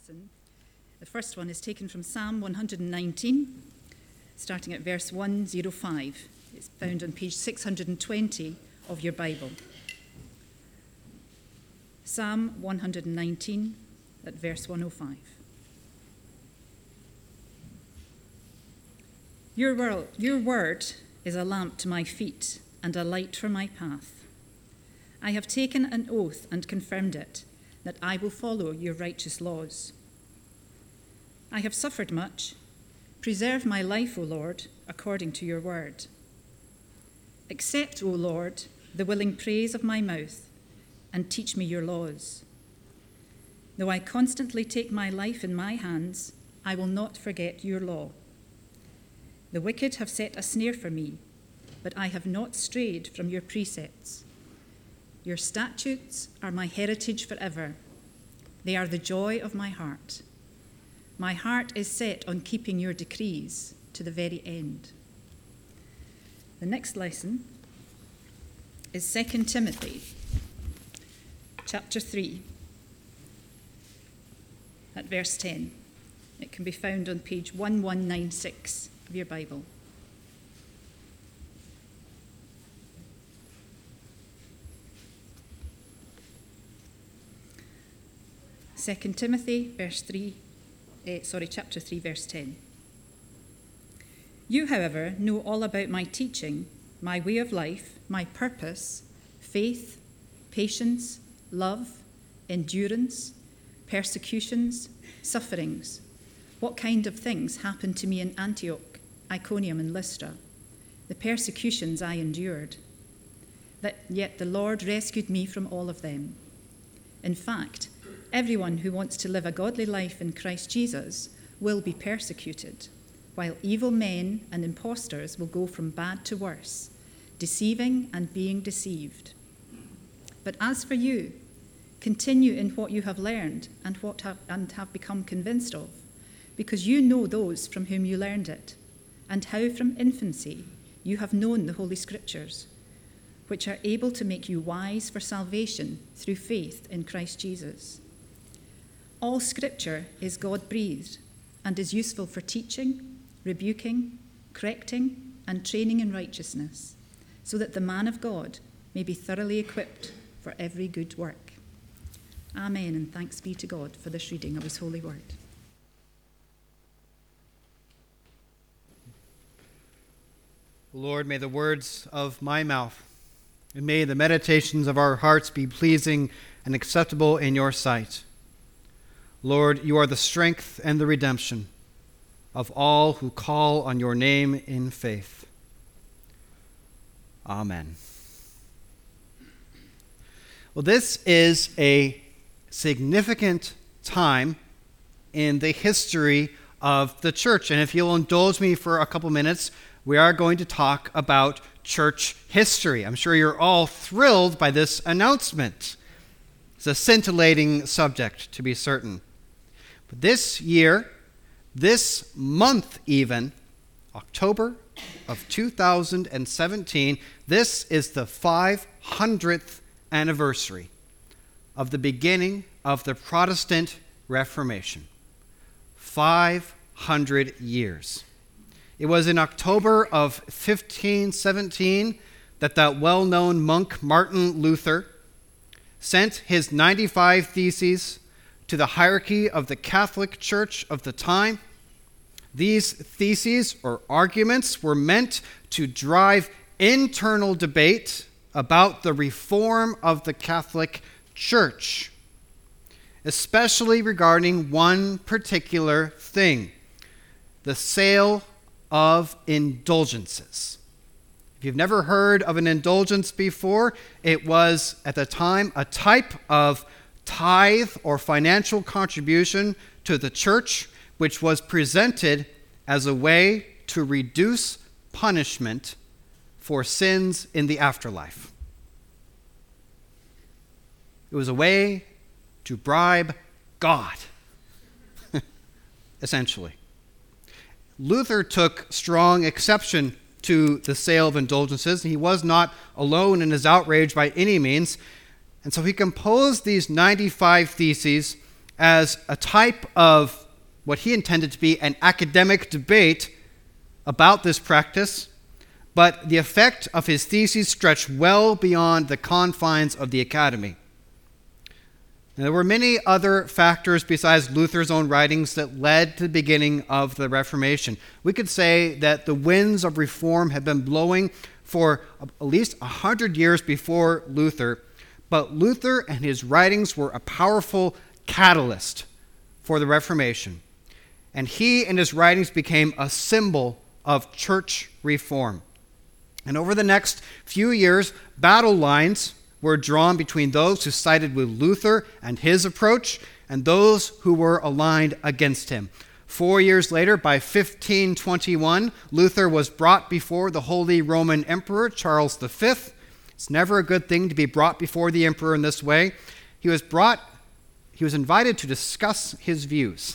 lesson. The first one is taken from Psalm 119, starting at verse 105. It's found on page 620 of your Bible. Psalm 119 at verse 105. Your word is a lamp to my feet and a light for my path. I have taken an oath and confirmed it, that I will follow your righteous laws. I have suffered much. Preserve my life, O Lord, according to your word. Accept, O Lord, the willing praise of my mouth, and teach me your laws. Though I constantly take my life in my hands, I will not forget your law. The wicked have set a snare for me, but I have not strayed from your precepts. Your statutes are my heritage forever. They are the joy of my heart. My heart is set on keeping your decrees to the very end. The next lesson is 2 Timothy, chapter 3, at verse 10. It can be found on page 1196 of your Bible. Second Timothy, chapter 3, verse 10. You, however, know all about my teaching, my way of life, my purpose, faith, patience, love, endurance, persecutions, sufferings. What kind of things happened to me in Antioch, Iconium, and Lystra? The persecutions I endured. Yet the Lord rescued me from all of them. In fact, everyone who wants to live a godly life in Christ Jesus will be persecuted, while evil men and impostors will go from bad to worse, deceiving and being deceived. But as for you, continue in what you have learned and have become convinced of, because you know those from whom you learned it, and how from infancy you have known the Holy Scriptures, which are able to make you wise for salvation through faith in Christ Jesus. All Scripture is God-breathed and is useful for teaching, rebuking, correcting, and training in righteousness, so that the man of God may be thoroughly equipped for every good work. Amen, and thanks be to God for this reading of his holy word. Lord, may the words of my mouth and may the meditations of our hearts be pleasing and acceptable in your sight. Lord, you are the strength and the redemption of all who call on your name in faith. Amen. Well, this is a significant time in the history of the church. And if you'll indulge me for a couple minutes, we are going to talk about church history. I'm sure you're all thrilled by this announcement. It's a scintillating subject, to be certain. But this year, this month even, October of 2017, this is the 500th anniversary of the beginning of the Protestant Reformation. 500 years. It was in October of 1517 that well-known monk Martin Luther sent his 95 Theses to the hierarchy of the Catholic Church of the time. These theses or arguments were meant to drive internal debate about the reform of the Catholic Church, especially regarding one particular thing, the sale of indulgences. If you've never heard of an indulgence before, it was at the time a type of tithe or financial contribution to the church, which was presented as a way to reduce punishment for sins in the afterlife. It was a way to bribe God, essentially. Luther took strong exception to the sale of indulgences, and he was not alone in his outrage by any means. And so he composed these 95 Theses as a type of what he intended to be an academic debate about this practice, but the effect of his theses stretched well beyond the confines of the academy. And there were many other factors besides Luther's own writings that led to the beginning of the Reformation. We could say that the winds of reform had been blowing for at least 100 years before Luther, but Luther and his writings were a powerful catalyst for the Reformation. And he and his writings became a symbol of church reform. And over the next few years, battle lines were drawn between those who sided with Luther and his approach and those who were aligned against him. 4 years later, by 1521, Luther was brought before the Holy Roman Emperor, Charles V. It's never a good thing to be brought before the emperor in this way. He was invited to discuss his views,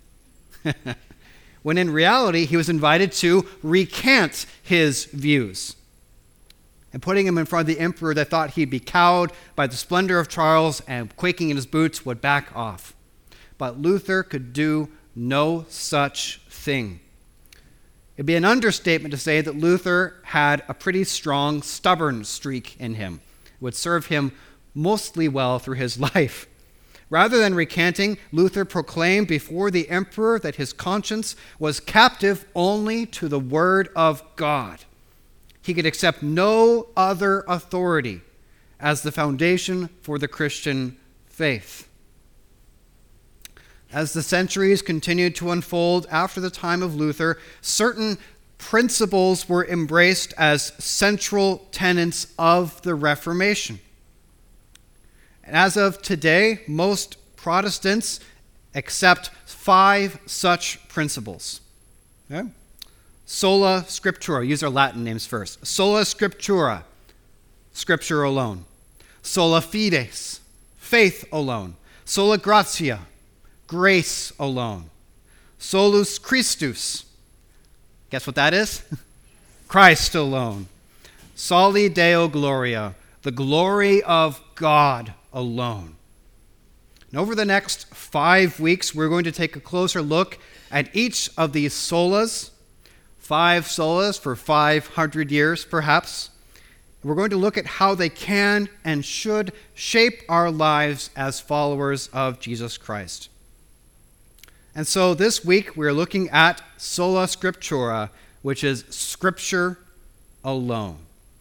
when in reality, he was invited to recant his views. And putting him in front of the emperor, they thought he'd be cowed by the splendor of Charles and, quaking in his boots, would back off. But Luther could do no such thing. It'd be an understatement to say that Luther had a pretty strong, stubborn streak in him. It would serve him mostly well through his life. Rather than recanting, Luther proclaimed before the emperor that his conscience was captive only to the word of God. He could accept no other authority as the foundation for the Christian faith. As the centuries continued to unfold after the time of Luther, certain principles were embraced as central tenets of the Reformation. As of today, most Protestants accept 5 such principles. Okay? Sola Scriptura. Use our Latin names first. Sola Scriptura, Scripture alone. Sola Fides, faith alone. Sola Gratia, grace alone. Solus Christus. Guess what that is? Christ alone. Soli Deo Gloria, the glory of God alone. And over the next 5 weeks, we're going to take a closer look at each of these solas. 5 solas for 500 years, perhaps. We're going to look at how they can and should shape our lives as followers of Jesus Christ. And so this week, we're looking at Sola Scriptura, which is Scripture alone.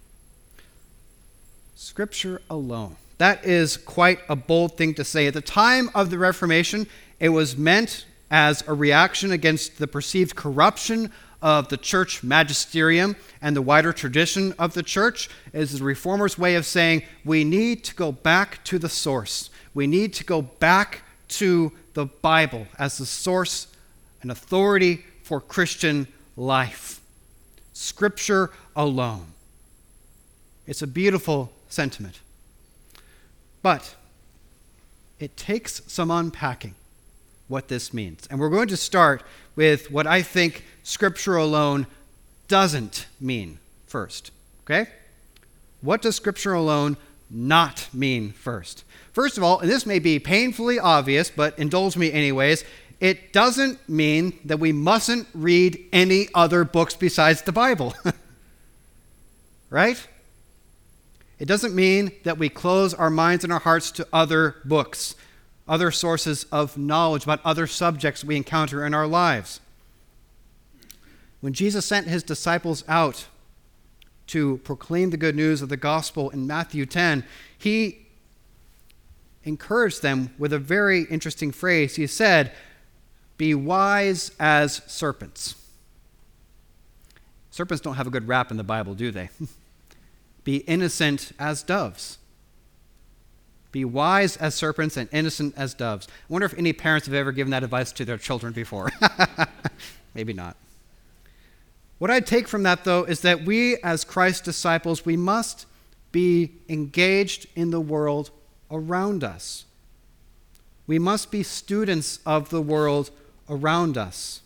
Scripture alone. That is quite a bold thing to say. At the time of the Reformation, it was meant as a reaction against the perceived corruption of the church magisterium and the wider tradition of the church. Is the Reformers' way of saying we need to go back to the source. We need to go back to the Bible as the source and authority for Christian life. Scripture alone. It's a beautiful sentiment. But it takes some unpacking what this means. And we're going to start with what I think Scripture alone doesn't mean first. Okay? What does Scripture alone not mean first? First of all, and this may be painfully obvious, but indulge me anyways, it doesn't mean that we mustn't read any other books besides the Bible. Right? It doesn't mean that we close our minds and our hearts to other books, other sources of knowledge about other subjects we encounter in our lives. When Jesus sent his disciples out to proclaim the good news of the gospel in Matthew 10, he encouraged them with a very interesting phrase. He said, "Be wise as serpents." Serpents don't have a good rap in the Bible, do they? Be innocent as doves. Be wise as serpents and innocent as doves. I wonder if any parents have ever given that advice to their children before. Maybe not. What I take from that, though, is that we as Christ's disciples, we must be engaged in the world around us. We must be students of the world around us.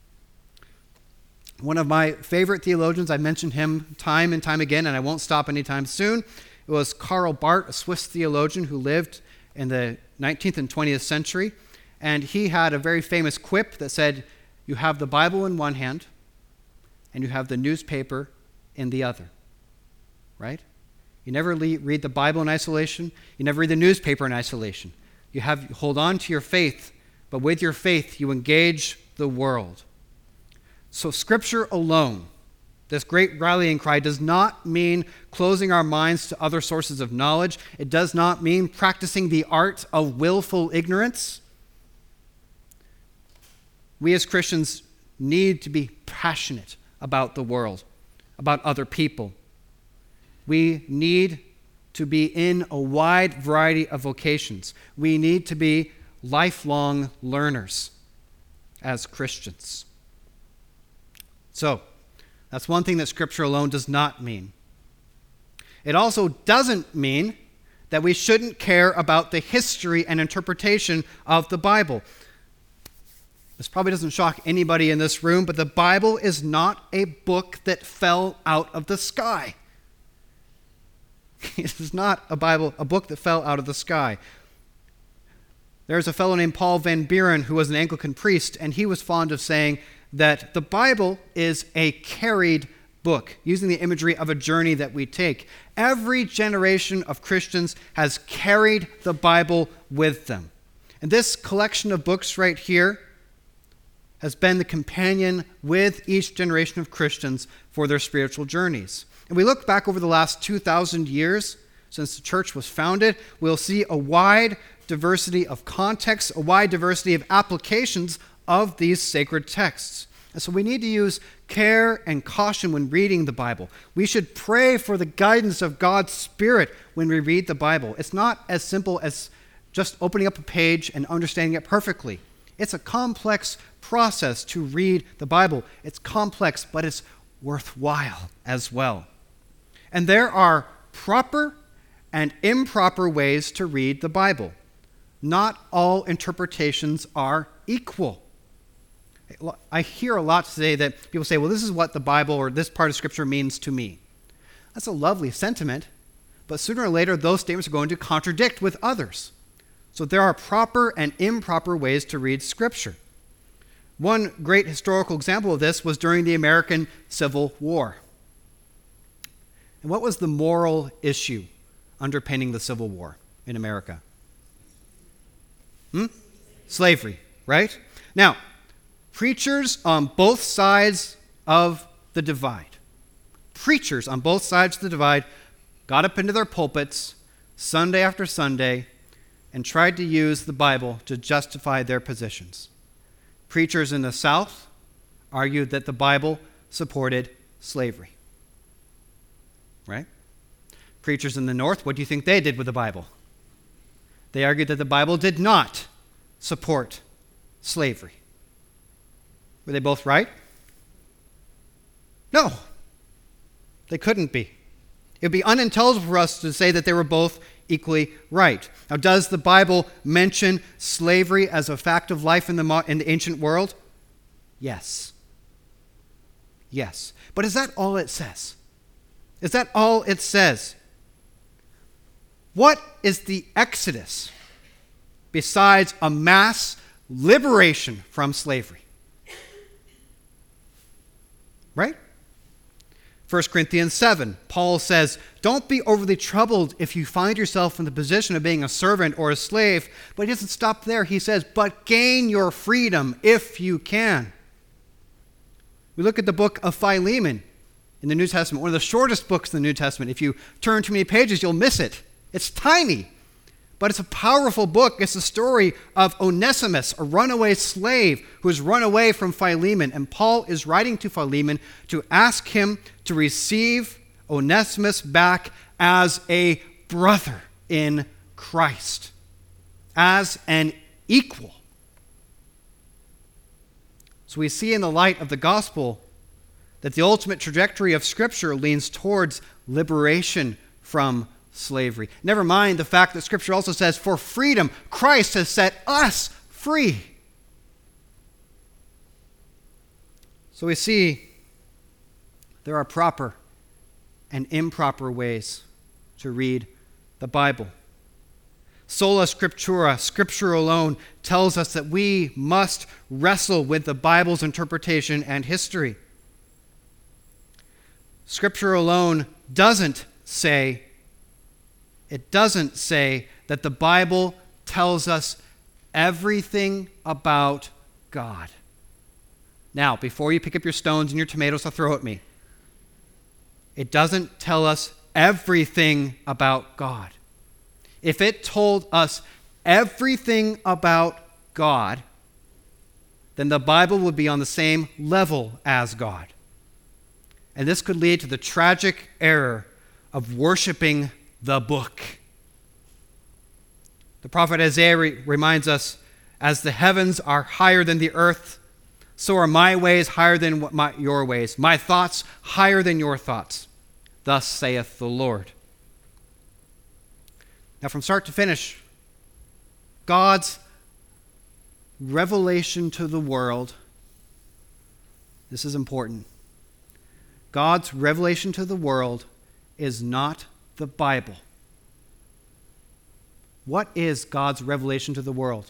One of my favorite theologians, I mentioned him time and time again, and I won't stop anytime soon. It was Karl Barth, a Swiss theologian who lived in the 19th and 20th century. and he had a very famous quip that said, you have the Bible in one hand, and you have the newspaper in the other. Right? You never read the Bible in isolation. You never read the newspaper in isolation. You hold on to your faith, but with your faith, you engage the world. So Scripture alone, this great rallying cry, does not mean closing our minds to other sources of knowledge. It does not mean practicing the art of willful ignorance. We as Christians need to be passionate about the world, about other people. We need to be in a wide variety of vocations. We need to be lifelong learners as Christians. So, that's one thing that Scripture alone does not mean. It also doesn't mean that we shouldn't care about the history and interpretation of the Bible. This probably doesn't shock anybody in this room, but the Bible is not a book that fell out of the sky. It is not a book that fell out of the sky. There's a fellow named Paul Van Buren who was an Anglican priest, and he was fond of saying that the Bible is a carried book, using the imagery of a journey that we take. Every generation of Christians has carried the Bible with them. And this collection of books right here has been the companion with each generation of Christians for their spiritual journeys. And we look back over the last 2,000 years since the church was founded, we'll see a wide diversity of contexts, a wide diversity of applications of these sacred texts. And so we need to use care and caution when reading the Bible. We should pray for the guidance of God's Spirit when we read the Bible. It's not as simple as just opening up a page and understanding it perfectly. It's a complex process to read the Bible. It's complex, but it's worthwhile as well. And there are proper and improper ways to read the Bible. Not all interpretations are equal. I hear a lot today that people say, well, this is what the Bible or this part of Scripture means to me. That's a lovely sentiment, but sooner or later those statements are going to contradict with others. So there are proper and improper ways to read Scripture. One great historical example of this was during the American Civil War. And what was the moral issue underpinning the Civil War in America? Slavery, right? Now, preachers on both sides of the divide got up into their pulpits Sunday after Sunday and tried to use the Bible to justify their positions. Preachers in the South argued that the Bible supported slavery. Right? Preachers in the North, what do you think they did with the Bible? They argued that the Bible did not support slavery. Were they both right? No. They couldn't be. It would be unintelligible for us to say that they were both equally right. Now, does the Bible mention slavery as a fact of life in the ancient world? Yes. Yes. But is that all it says? Is that all it says? What is the Exodus besides a mass liberation from slavery? Right? 1 Corinthians 7, Paul says, don't be overly troubled if you find yourself in the position of being a servant or a slave. But he doesn't stop there. He says, but gain your freedom if you can. We look at the book of Philemon in the New Testament, one of the shortest books in the New Testament. If you turn too many pages, you'll miss it. It's tiny, but it's a powerful book. It's the story of Onesimus, a runaway slave who has run away from Philemon. And Paul is writing to Philemon to ask him to receive Onesimus back as a brother in Christ, as an equal. So we see in the light of the gospel that the ultimate trajectory of Scripture leans towards liberation from slavery. Never mind the fact that Scripture also says, for freedom, Christ has set us free. So we see there are proper and improper ways to read the Bible. Sola Scriptura, Scripture alone, tells us that we must wrestle with the Bible's interpretation and history. Scripture alone doesn't say that the Bible tells us everything about God. Now, before you pick up your stones and your tomatoes to throw at me, it doesn't tell us everything about God. If it told us everything about God, then the Bible would be on the same level as God. And this could lead to the tragic error of worshiping the book. The prophet Isaiah reminds us, as the heavens are higher than the earth, so are my ways higher than your ways, my thoughts higher than your thoughts. Thus saith the Lord. Now, from start to finish, God's revelation to the world, this is important. God's revelation to the world is not the Bible. What is God's revelation to the world?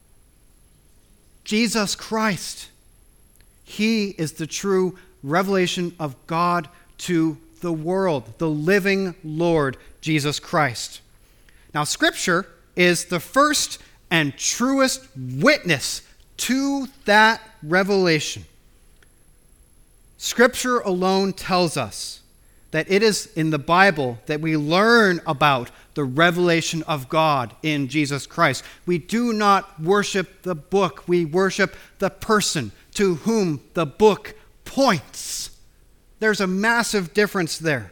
Jesus Christ. He is the true revelation of God to the world, the living Lord Jesus Christ. Now, Scripture is the first and truest witness to that revelation. Scripture alone tells us that it is in the Bible that we learn about the revelation of God in Jesus Christ. We do not worship the book, we worship the person to whom the book points. There's a massive difference there.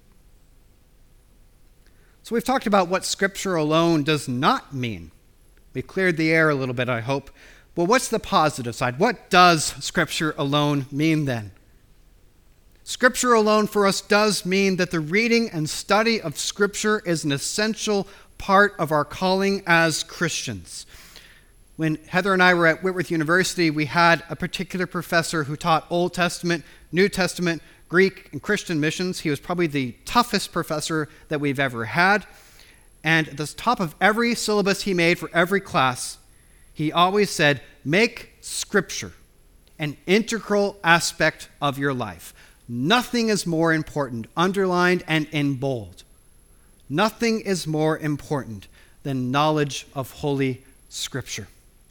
So we've talked about what Scripture alone does not mean. We cleared the air a little bit, I hope. Well, what's the positive side? What does Scripture alone mean then? Scripture alone for us does mean that the reading and study of Scripture is an essential part of our calling as Christians. When Heather and I were at Whitworth University, we had a particular professor who taught Old Testament, New Testament, Greek, and Christian missions. He was probably the toughest professor that we've ever had. And at the top of every syllabus he made for every class, he always said, make Scripture an integral aspect of your life. Nothing is more important, underlined and in bold. Nothing is more important than knowledge of Holy Scripture.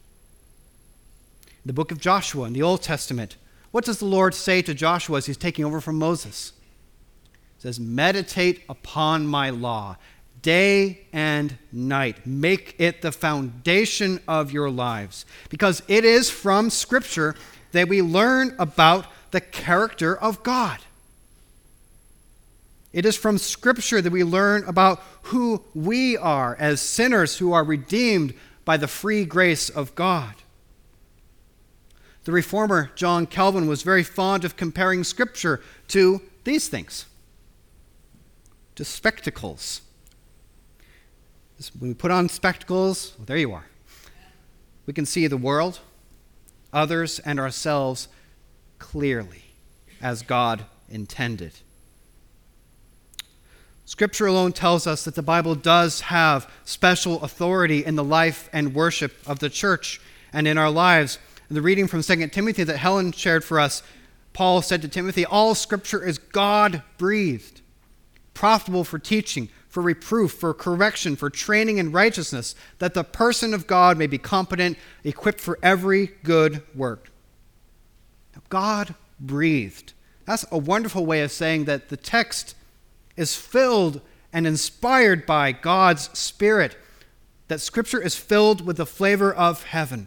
The book of Joshua in the Old Testament, what does the Lord say to Joshua as he's taking over from Moses? He says, meditate upon my law day and night. Make it the foundation of your lives. Because it is from Scripture that we learn about the character of God. It is from Scripture that we learn about who we are as sinners who are redeemed by the free grace of God. The reformer John Calvin was very fond of comparing Scripture to these things, to spectacles. When we put on spectacles, well, there you are. We can see the world, others, and ourselves clearly as God intended. Scripture alone tells us that the Bible does have special authority in the life and worship of the church and in our lives. In the reading from 2 Timothy that Helen shared for us, Paul said to Timothy, all Scripture is God-breathed, profitable for teaching, for reproof, for correction, for training in righteousness, that the person of God may be competent, equipped for every good work. Now, God breathed. That's a wonderful way of saying that the text is filled and inspired by God's Spirit, that Scripture is filled with the flavor of heaven.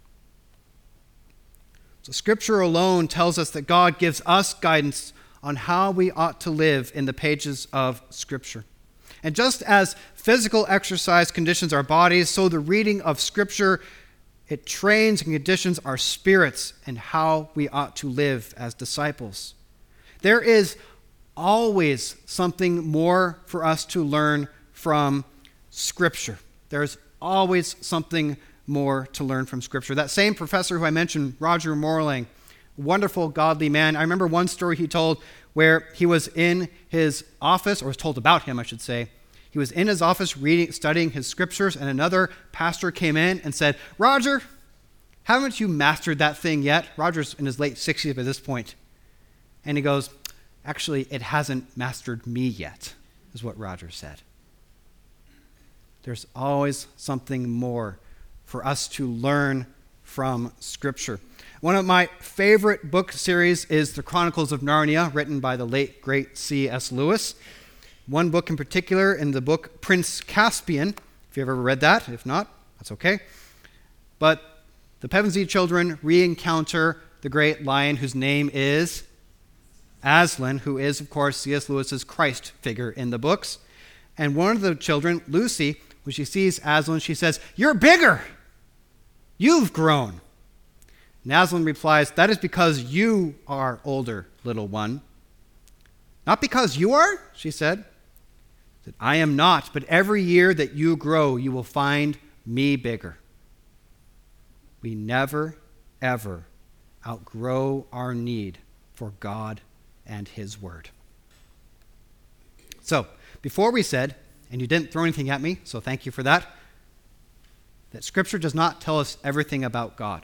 So Scripture alone tells us that God gives us guidance on how we ought to live in the pages of Scripture. And just as physical exercise conditions our bodies, so the reading of Scripture, it trains and conditions our spirits and how we ought to live as disciples. There is always something more for us to learn from Scripture. There's always something more to learn from Scripture. That same professor who I mentioned, Roger Morling, wonderful, godly man. I remember one story he told where he was in his office, or was told about him, I should say. He was in his office studying his scriptures, and another pastor came in and said, "Roger, haven't you mastered that thing yet?" Roger's in his late 60s at this point. And he goes, "Actually, it hasn't mastered me yet," is what Roger said. There's always something more for us to learn from Scripture. One of my favorite book series is The Chronicles of Narnia, written by the late, great C.S. Lewis. One book in particular, in the book Prince Caspian, if you've ever read that. If not, that's okay. But the Pevensey children re-encounter the great lion whose name is Aslan, who is, of course, C.S. Lewis's Christ figure in the books. And one of the children, Lucy, when she sees Aslan, she says, "You're bigger. You've grown." And Aslan replies, "That is because you are older, little one." "Not because you are," she said. "I am not, but every year that you grow, you will find me bigger." We never, ever outgrow our need for God and His Word. So, before we said, and you didn't throw anything at me, so thank you for that Scripture does not tell us everything about God.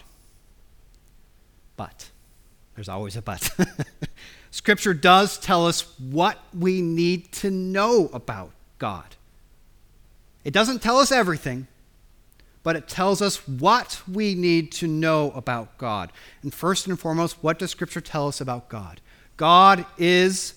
But, there's always a but. Scripture does tell us what we need to know about God. It doesn't tell us everything, but it tells us what we need to know about God. And first and foremost, what does Scripture tell us about God? God is,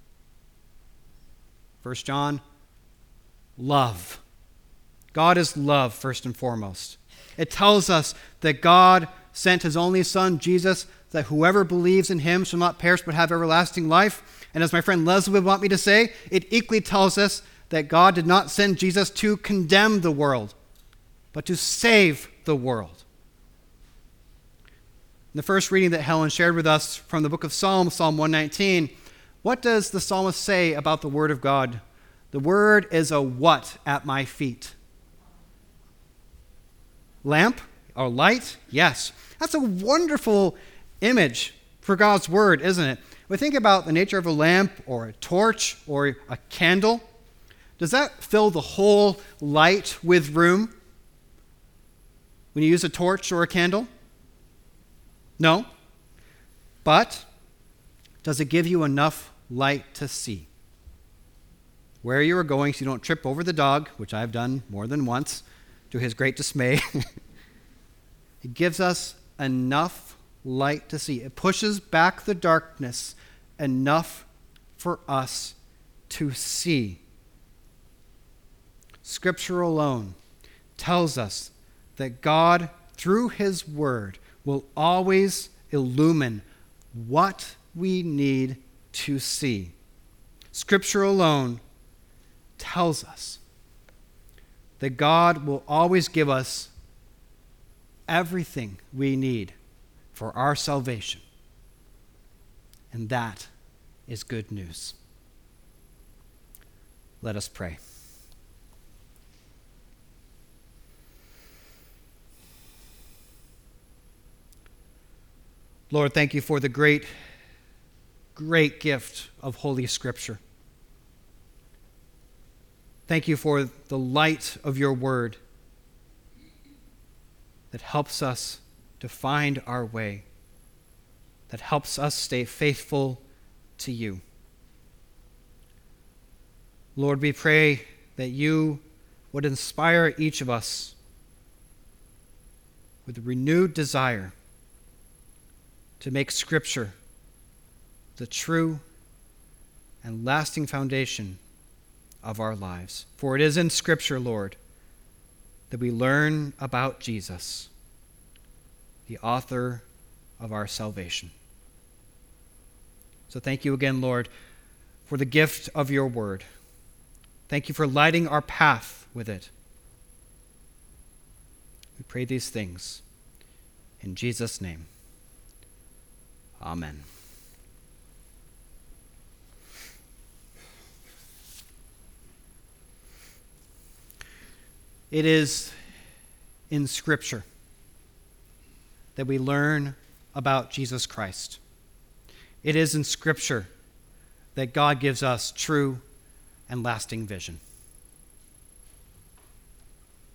1 John, love. God is love, first and foremost. It tells us that God sent His only Son, Jesus, that whoever believes in Him shall not perish but have everlasting life. And as my friend Leslie would want me to say, it equally tells us that God did not send Jesus to condemn the world, but to save the world. In the first reading that Helen shared with us from the book of Psalms, Psalm 119, what does the psalmist say about the Word of God? The Word is a what at my feet? Lamp or light? Yes. That's a wonderful image for God's Word, isn't it? When we think about the nature of a lamp or a torch or a candle, does that fill the whole light with room when you use a torch or a candle? No. But does it give you enough light to see where you are going so you don't trip over the dog, which I've done more than once, to his great dismay? It gives us enough light to see. It pushes back the darkness enough for us to see. Scripture alone tells us that God, through His Word, will always illumine what we need to see. Scripture alone tells us that God will always give us everything we need for our salvation. And that is good news. Let us pray. Lord, thank you for the great, great gift of Holy Scripture. Thank you for the light of your Word that helps us to find our way, that helps us stay faithful to you. Lord, we pray that you would inspire each of us with a renewed desire to make Scripture the true and lasting foundation of our lives. For it is in Scripture, Lord, that we learn about Jesus, the author of our salvation. So thank you again, Lord, for the gift of your Word. Thank you for lighting our path with it. We pray these things in Jesus' name. Amen. It is in Scripture that we learn about Jesus Christ. It is in Scripture that God gives us true and lasting vision.